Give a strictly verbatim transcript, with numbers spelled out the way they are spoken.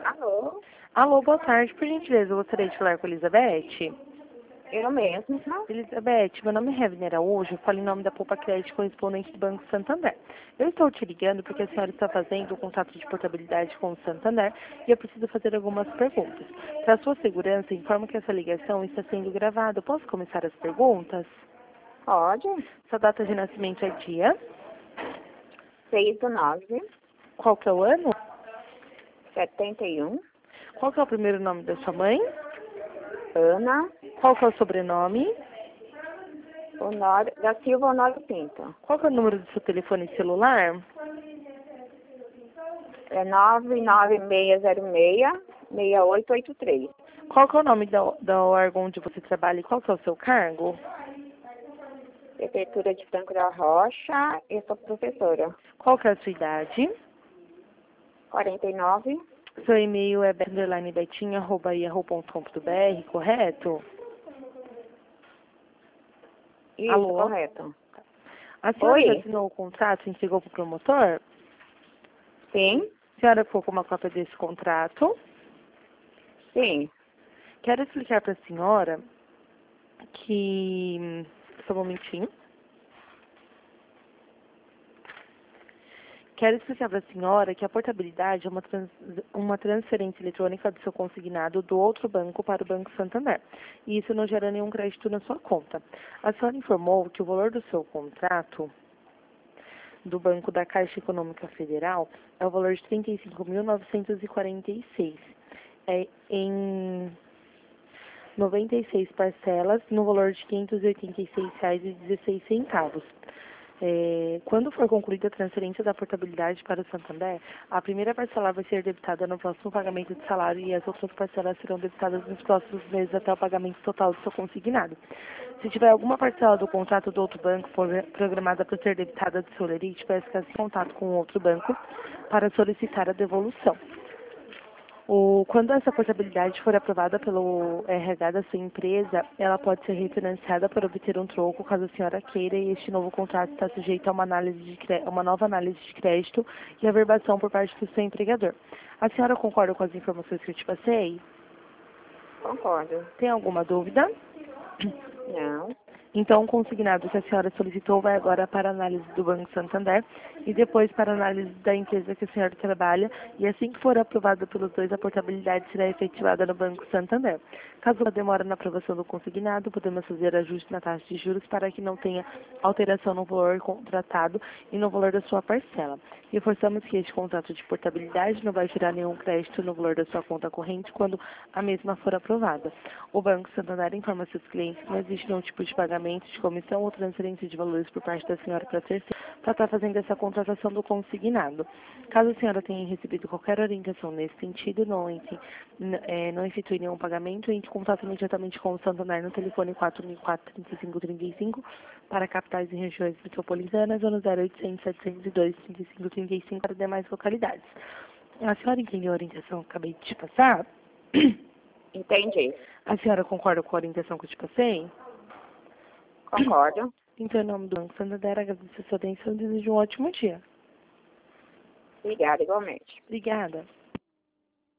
Alô? Alô, boa tarde. Por gentileza, eu gostaria de falar com a Elizabeth. Eu mesmo. Elizabeth, meu nome é Revner Araújo, eu falo em nome da Poupa Crédito correspondente do Banco Santander. Eu estou te ligando porque a senhora está fazendo o contrato de portabilidade com o Santander e eu preciso fazer algumas perguntas. Para sua segurança, informo que essa ligação está sendo gravada. Posso começar as perguntas? Pode. Sua data de nascimento é dia? seis do nove, Qual que é o ano? setenta e um. Qual que é o primeiro nome da sua mãe? Ana Qual que é o sobrenome? Honório, da Silva Honório Pinto. Qual que é o número do seu telefone celular? É nove nove seis zero seis, seis oito oito três. Qual que é o nome da, da órgão onde você trabalha e qual que é o seu cargo? Prefeitura de Franco da Rocha. Eu sou professora. Qual que é a sua idade? quarenta e nove. Seu e-mail é betinha arroba yahoo ponto com ponto br, correto? Isso, Alô? correto. A senhora Oi? já assinou o contrato e entregou para o promotor? Sim? A senhora ficou com uma cópia desse contrato? Sim. Quero explicar para a senhora que... Só um momentinho. Quero explicar para a senhora que a portabilidade é uma, trans, uma transferência eletrônica do seu consignado do outro banco para o Banco Santander. E isso não gera nenhum crédito na sua conta. A senhora informou que o valor do seu contrato do Banco da Caixa Econômica Federal é o valor de trinta e cinco mil novecentos e quarenta e seis reais. É em noventa e seis parcelas no valor de quinhentos e oitenta e seis reais e dezesseis centavos. É, quando for concluída a transferência da portabilidade para o Santander, a primeira parcela vai ser debitada no próximo pagamento de salário e as outras parcelas serão debitadas nos próximos meses até o pagamento total do seu consignado. Se tiver alguma parcela do contrato do outro banco programada para ser debitada do seu lerite, peça que em contato com o outro banco para solicitar a devolução. O, quando essa portabilidade for aprovada pelo R H da sua empresa, ela pode ser refinanciada para obter um troco, caso a senhora queira, e este novo contrato está sujeito a uma, análise de crédito, uma nova análise de crédito e averbação por parte do seu empregador. A senhora concorda com as informações que eu te passei? Concordo. Tem alguma dúvida? Não. Então, o consignado que a senhora solicitou vai agora para a análise do Banco Santander e depois para a análise da empresa que a senhora trabalha, e assim que for aprovado pelos dois, a portabilidade será efetivada no Banco Santander. Caso ela demore na aprovação do consignado, podemos fazer ajuste na taxa de juros para que não tenha alteração no valor contratado e no valor da sua parcela. Reforçamos que este contrato de portabilidade não vai gerar nenhum crédito no valor da sua conta corrente quando a mesma for aprovada. O Banco Santander informa seus clientes que não existe nenhum tipo de pagamento de comissão ou transferência de valores por parte da senhora para terceiro para estar fazendo essa contratação do consignado. Caso a senhora tenha recebido qualquer orientação nesse sentido, não, entre, é, não efetue nenhum pagamento, entre em contato imediatamente com o Santander no telefone quatro mil e quatro, trinta e cinco, trinta e cinco para capitais e regiões metropolitanas ou no zero oitocentos, setecentos e dois, trinta e cinco, trinta e cinco para demais localidades. A senhora entendeu a orientação que eu acabei de te passar? Entendi. A senhora concorda com a orientação que eu te passei? Concordo. Então, em nome do Banco Santander, agradeço a sua atenção e desejo um ótimo dia. Obrigada, igualmente. Obrigada.